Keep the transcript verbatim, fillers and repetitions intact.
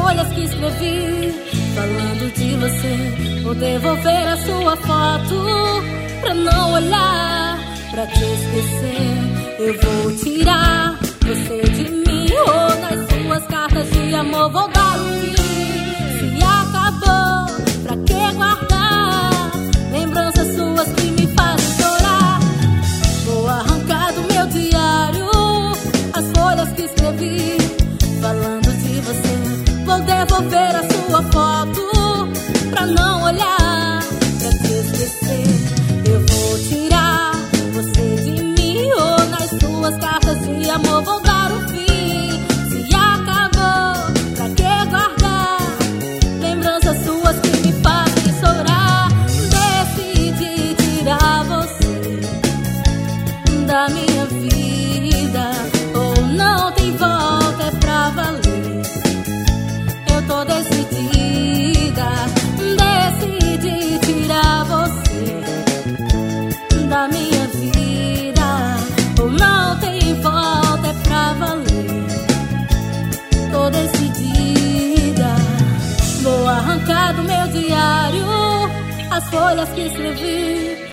folhas que escrevi falando de você. Vou devolver a sua foto pra não olhar, pra te esquecer. Eu vou tirar você de mim, ou nas suas cartas de amor vou dar um fim. Se acabou, pra que guardar lembranças suas que me fazem chorar? Vou arrancar do meu diário as folhas que escrevi falando de você. Vou devolver a sua foto pra não olhar, pra te esquecer. Eu vou tirar você de mim, ou nas suas cartas de amor vou dar um fim. Se acabou, pra que guardar lembranças suas que me fazem chorar? Decidi tirar você da minha vida, ou não tem volta, é pra valer. Eu tô decidida, decidi tirar você da minha vida, ou não tem volta, é pra valer. Tô decidida, vou arrancar do meu diário as folhas que escrevi